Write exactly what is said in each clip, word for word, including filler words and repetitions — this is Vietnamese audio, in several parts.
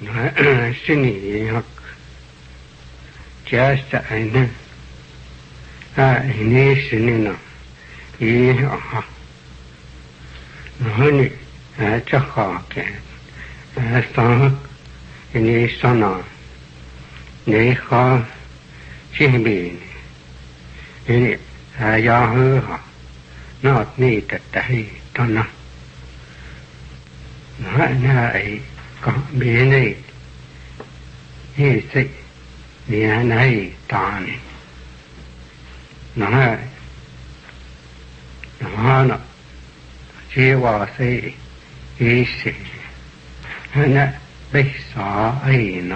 sinh ý học giá sẽ nè à ini sinh nó ý học nó nè à cho họ cái à sao ini sao nó này khó chỉ bị ini à do hư họ nó ni tất tay đó nó nó này có biến này như thế này này tàn nó nó nó chỉว่าสิý sự nó bây giờ ấy nó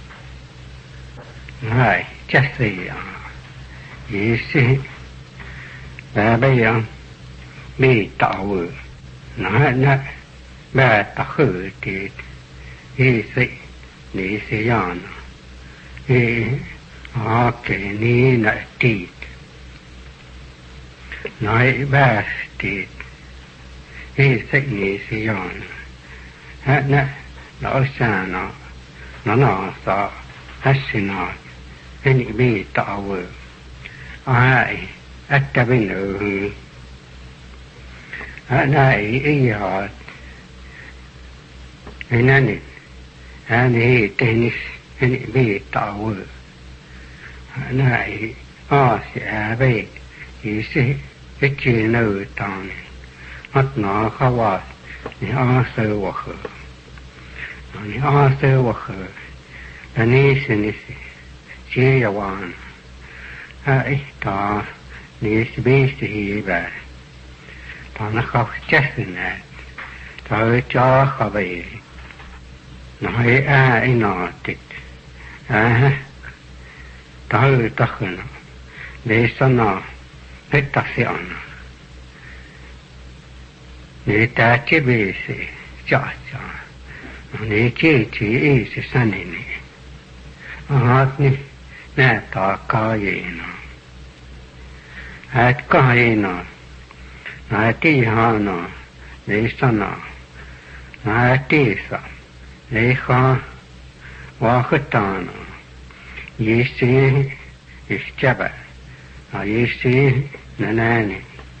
này chắc gì à ý sự là bây giờ bị tạo nó nó bà tạo hư thì ý sự ní sẽ dọn ý họ kể ní nợ tịt nói bà tịt ý sẽ ní sẽ dọn hát nè nó xa nó nó nó sợ hát xin nó cái ní bị tạo vợ ai ách ta bên nữ hát nè ý họ cái này này tennis này bị tạo này ó sẽ bị ý sẽ cái chuyện nữ tàng mắt nó khó vào này ó sơ vào khờ này ó sơ vào khờ là này sẽ này chỉ là hoàn ai ta này sẽ bị gì vậy ta nó khó chết này ta cho khó bị nói ai nọ tịt à tới tất cả nó để sao nó hết tất cả nó để ta chế bị sự cho cho để chế chỉ ý sự san này này hết nè nè ta có gì nó hết có gì nó hết tí họ nó để sao nó hết tí sao để khó hóa khất tàn ý sĩ ý chấp à ý sĩ nè nè nè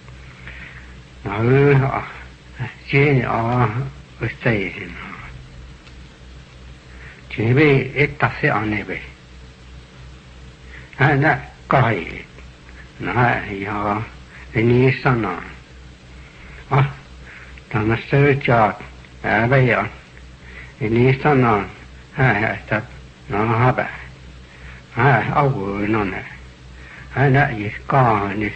ở chế ở ở xây chỉ bị ít tác sẽ ăn này vậy à nè coi nè giờ anh ấy sao nè à thằng nó sơ chọt à bây giờ ini sana ha ta nó ha ba ha au vừa nó nè ha nè gì có nè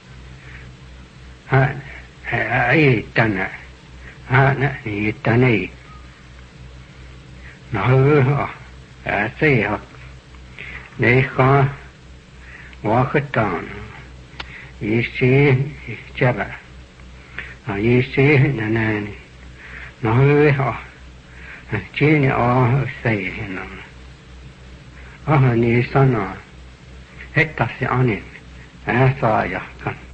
ha ai ta nè ha nè gì ta này nó hư họ à xây họ để có hóa khất tàn ý sĩ cha bà à ý sĩ nè nè nó hư họ chỉ là ở xây nó ở này sao nó hết tất cả anh em à sao vậy